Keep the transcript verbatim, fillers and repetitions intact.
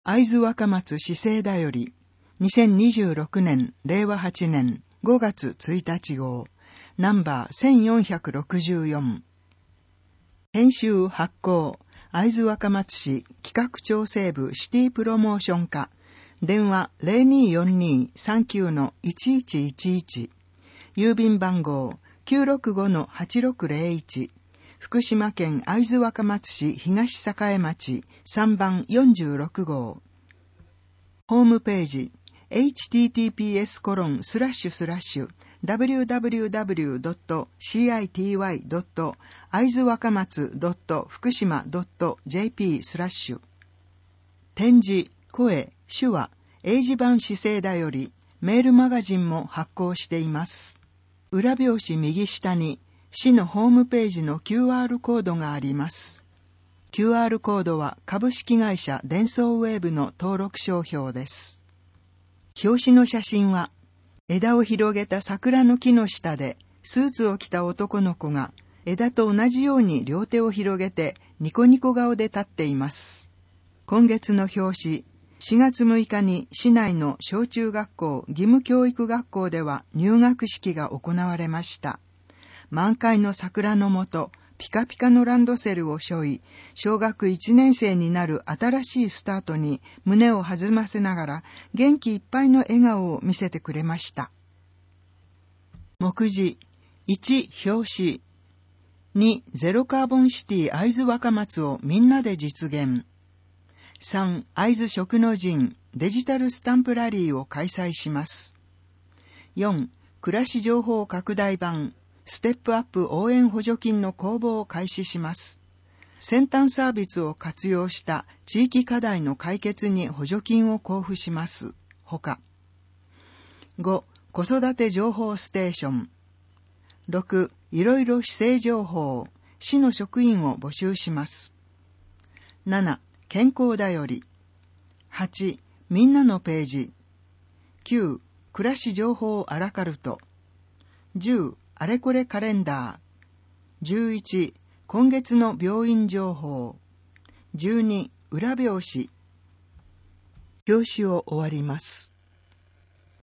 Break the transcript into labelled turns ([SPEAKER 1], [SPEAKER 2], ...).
[SPEAKER 1] 会津若松市政だより、にせんにじゅうろくねんれいわはちねんごがつついたち号、ナンバーせんよんひゃくろくじゅうよん。編集発行、会津若松市企画調整部シティプロモーション課、電話 ゼロにーよんにーさんきゅうのいちいちいちいち、郵便番号 きゅうろくごのはちろくゼロいち、福島県会津若松市東栄町さんばんよんじゅうろく号。ホームページ エイチティーティーピーエスコロンスラッシュスラッシュダブリューダブリューダブリュードットシーアイティーワイドット会津若松ドット福島ドットジェーピースラッシュ。展示、声、手話、英字版市政だよりメールマガジンも発行しています。裏表紙右下に市のホームページの キューアール コードがあります。キューアール コードは株式会社デンソーウェーブの登録商標です。表紙の写真は、枝を広げた桜の木の下でスーツを着た男の子が枝と同じように両手を広げてニコニコ顔で立っています。今月の表紙、しがつむいかに市内の小中学校義務教育学校では入学式が行われました。満開の桜の下、ピカピカのランドセルを背負い、小学いちねんせいになる新しいスタートに胸を弾ませながら元気いっぱいの笑顔を見せてくれました。目次、いち、表紙。に、ゼロカーボンシティ会津若松をみんなで実現。さん、会津食の陣デジタルスタンプラリーを開催します。よん、暮らし情報拡大版ステップアップ応援補助金の公募を開始します。先端サービスを活用した地域課題の解決に補助金を交付します。ほか。ご、子育て情報ステーション。ろく、いろいろ市政情報、市の職員を募集します。なな、健康だより。はち、みんなのページ。きゅう、暮らし情報アラカルト。じゅう、あれこれカレンダー。じゅういち、今月の病院情報。じゅうに、裏表紙。表紙を終わります。